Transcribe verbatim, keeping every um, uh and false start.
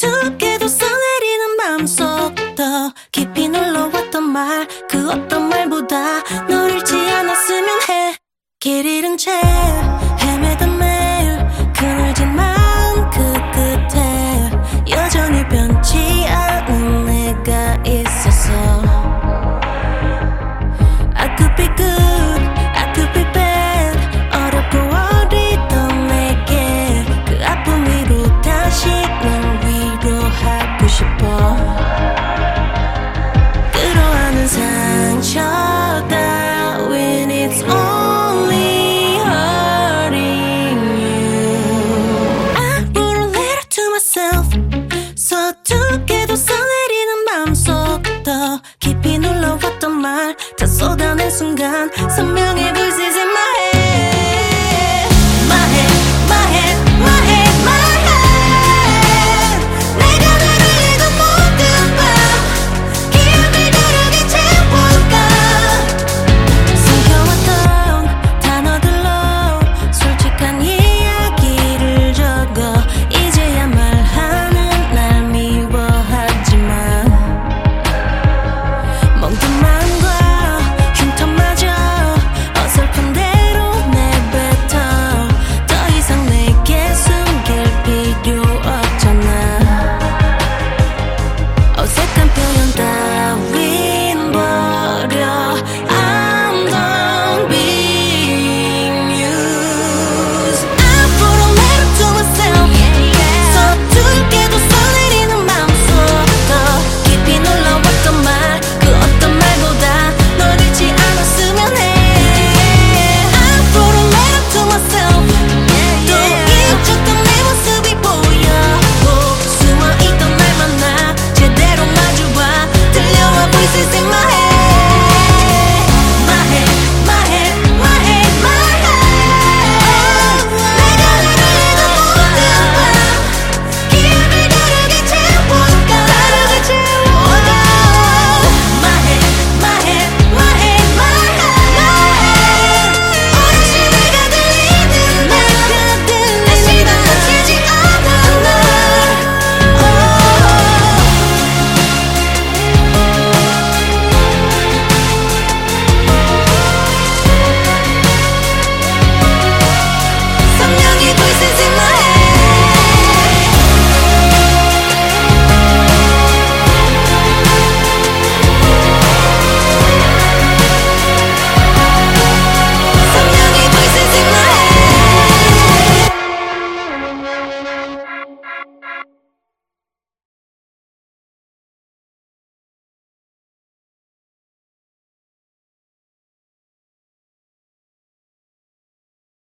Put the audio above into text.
서투르게도 써내리는 마음속 더 깊이 눌러왔던 말 그 어떤 말보다 널 잃지 않았으면 해 길 잃은 채 헤매던 매일 그늘진 마음 그 끝에 여전히 변치 않은 내가 있었어 I could be good, I could be bad 어렵고 어리던 내게 그 아픔 위로 다시 널 위로하고 싶어 끌어안은 상처 따윈 it's only hurting you I wrote a letter to myself 서투르게도 써내리는 마음속 더 깊이 눌러왔던 말 다 쏟아낸 순간 선명해 voices in my